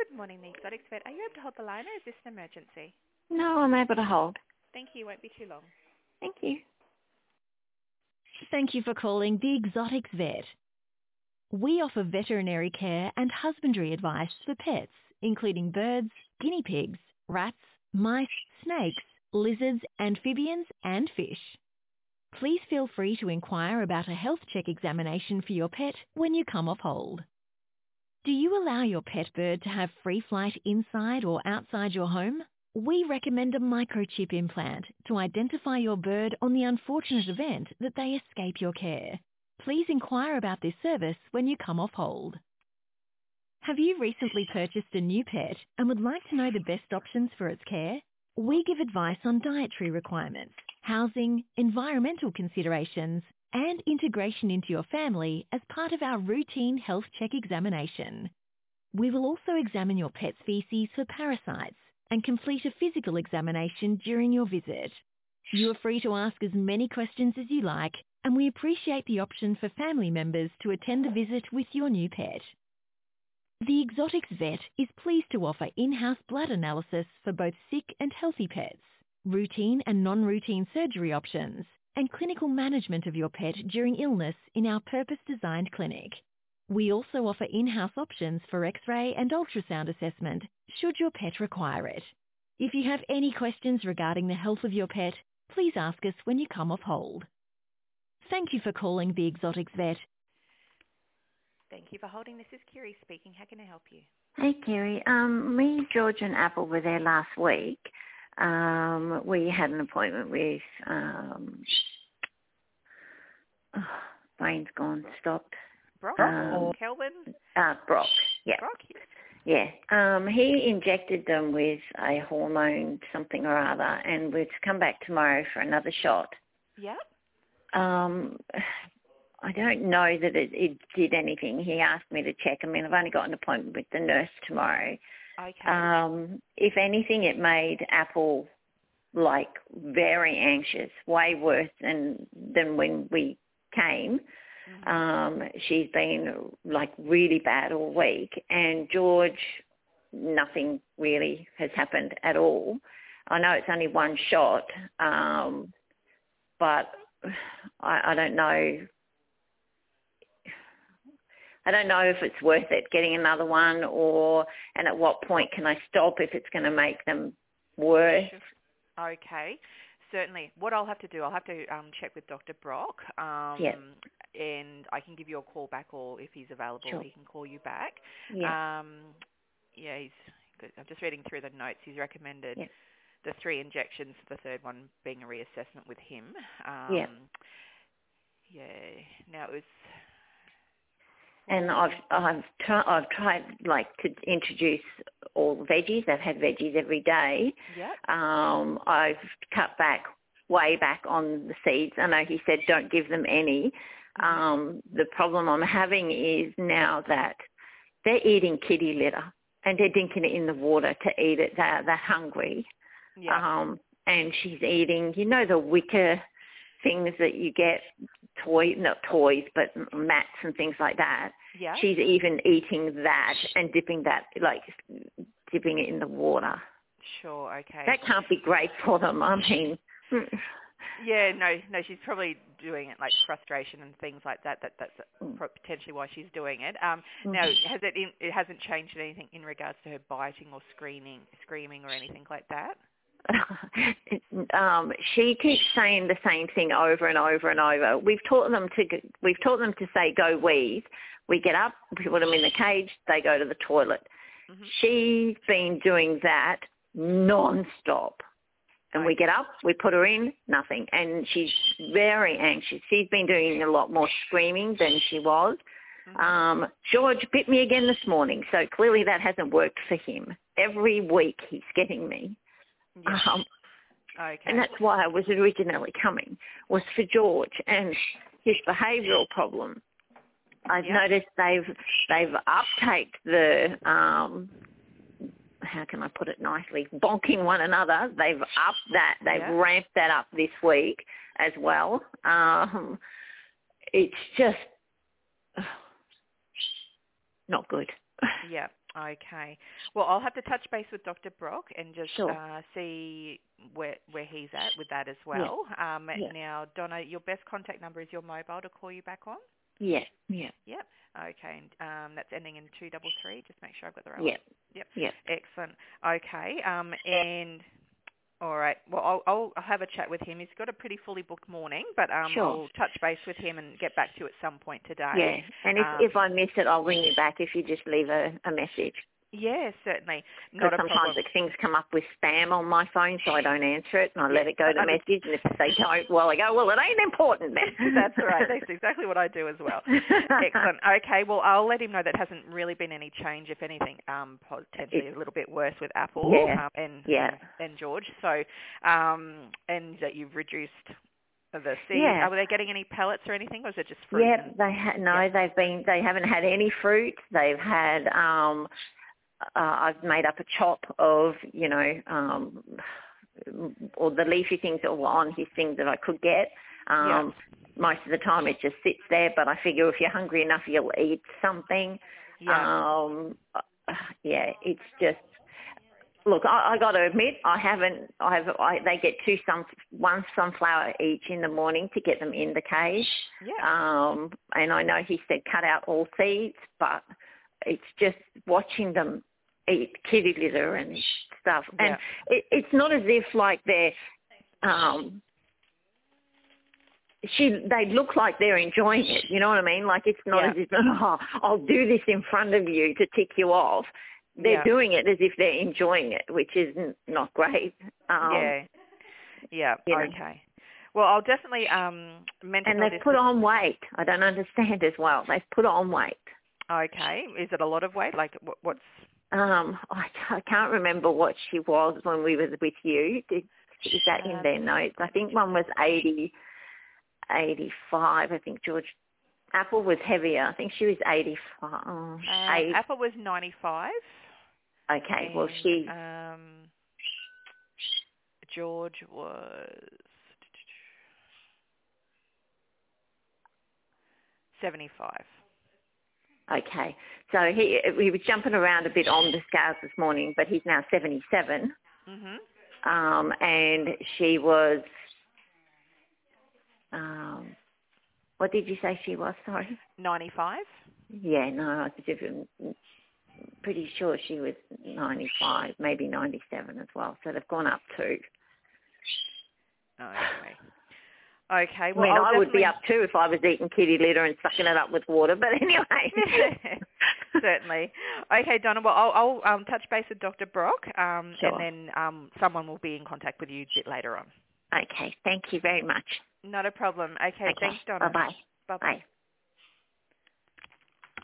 Good morning, the Exotics Vet. Are you able to hold the line or is this an emergency? No, I'm able to hold. Thank you. Won't be too long. Thank you. Thank you for calling the Exotics Vet. We offer veterinary care and husbandry advice for pets, including birds, guinea pigs, rats, mice, snakes, lizards, amphibians, and fish. Please feel free to inquire about a health check examination for your pet when you come off hold. Do you allow your pet bird to have free flight inside or outside your home? We recommend a microchip implant to identify your bird on the unfortunate event that they escape your care. Please inquire about this service when you come off hold. Have you recently purchased a new pet and would like to know the best options for its care? We give advice on dietary requirements, housing, environmental considerations, and integration into your family as part of our routine health check examination. We will also examine your pet's feces for parasites and complete a physical examination during your visit. You are free to ask as many questions as you like, and we appreciate the option for family members to attend the visit with your new pet. The Exotics Vet is pleased to offer in-house blood analysis for both sick and healthy pets, routine and non-routine surgery options, and clinical management of your pet during illness in our purpose-designed clinic. We also offer in-house options for X-ray and ultrasound assessment should your pet require it. If you have any questions regarding the health of your pet, please ask us when you come off hold. Thank you for calling the Exotics Vet. Thank you for holding. This is Kiri speaking. How can I help you? Hey, Kerry. Me, George and Apple were there last week. We had an appointment with... brain's gone, stopped. Brock or Kelvin? Brock, yeah. Brock? Yeah. He injected them with a hormone something or other, and we're to come back tomorrow for another shot. Yep. I don't know that it did anything. He asked me to check. I mean, I've only got an appointment with the nurse tomorrow. Okay. If anything, it made Apple, very anxious, way worse than when we came. She's been, really bad all week. And George, nothing really has happened at all. I know it's only one shot, but I don't know. I don't know if it's worth it getting another one, and at what point can I stop if it's going to make them worse. Okay, certainly. What I'll have to do, check with Dr. Brock, and I can give you a call back, or if he's available, Sure. he can call you back. Yeah. He's good. I'm just reading through the notes. He's recommended the 3 injections, the third one being a reassessment with him. Now it was... And I've tried to introduce all veggies. I've had veggies every day. Yep. I've cut way back on the seeds. I know he said don't give them any. The problem I'm having is now that they're eating kitty litter and they're dinking it in the water to eat it. They're hungry. Yeah. And she's eating, the wicker things that you get, not toys, but mats and things like that. Yeah. She's even eating that and dipping it in the water. Sure, okay. That can't be great for them. I mean... Yeah, no, she's probably doing it frustration and things like that. That's potentially why she's doing it. Now, it hasn't changed anything in regards to her biting or screaming or anything like that? She keeps saying the same thing over and over and over. We've taught them to say go wheeze. We get up, we put them in the cage, they go to the toilet. Mm-hmm. She's been doing that non-stop. And we get up, we put her in, nothing. And she's very anxious. She's been doing a lot more screaming than she was. Mm-hmm. George bit me again this morning, so clearly that hasn't worked for him. Every week he's getting me. Yeah. Okay. And that's why I was originally coming, was for George and his behavioural problem. I've noticed they've uptaked the, how can I put it nicely, bonking one another. They've upped that. They've ramped that up this week as well. It's just not good. Yeah. Okay. Well, I'll have to touch base with Dr. Brock and just Sure. see where he's at with that as well. Yeah. Now, Donna, your best contact number is your mobile to call you back on? Yeah. Yeah. Yep. Okay. And that's ending in 233. Just make sure I've got the right Yeah. one. Yep. Yeah. Excellent. Okay. And all right. Well, I'll have a chat with him. He's got a pretty fully booked morning, but Sure. I'll touch base with him and get back to you at some point today. Yeah. And if I miss it, I'll ring you back if you just leave a message. Yeah, certainly. Because Not a sometimes problem. things come up with spam on my phone, so I don't answer it, and I let it go to message, and if they don't, well, I go, well, it ain't important then. That's right. That's exactly what I do as well. Excellent. Okay, well, I'll let him know that hasn't really been any change, if anything, potentially a little bit worse with Apple and George. So, and that you've reduced the seed. Yeah. Are they getting any pellets or anything, or is it just fruit? Yep, they haven't had any fruit. They've had, I've made up a chop of, or the leafy things that were on his things that I could get. Most of the time it just sits there, but I figure if you're hungry enough, you'll eat something. It's just, look, I got to admit, they get one sunflower each in the morning to get them in the cage. Yeah. And I know he said cut out all seeds, but it's just watching them eat kitty litter and stuff. And it's not as if like they're, they look like they're enjoying it. You know what I mean? Like it's not as if, I'll do this in front of you to tick you off. They're doing it as if they're enjoying it, which is not great. Okay. Well, I'll definitely mention. And they've put on weight. I don't understand as well. They've put on weight. Okay. Is it a lot of weight? Like what's? I can't remember what she was when we were with you. Is that in their notes? I think one was 80, 85. I think Apple was heavier. I think she was 85. Apple was 95. Okay, and, well she... George was 75. Okay, so he was jumping around a bit on the scales this morning, but he's now 77. Mm-hmm. And she was... what did you say she was, sorry? 95? Yeah, no, I was pretty sure she was 95, maybe 97 as well. So they've gone up too. Okay. Well, I would be up too if I was eating kitty litter and sucking it up with water. But anyway. Certainly. Okay, Donna. Well, I'll touch base with Dr. Brock, and then someone will be in contact with you a bit later on. Okay. Thank you very much. Not a problem. Okay. Thanks, Donna. Bye-bye. Bye-bye.